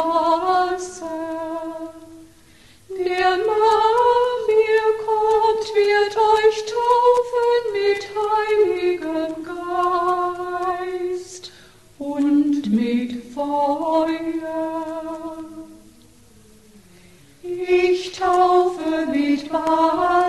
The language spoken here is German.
Wasser. Der nach mir kommt, wird euch taufen mit Heiligem Geist und mit Feuer. Ich taufe mit Wasser.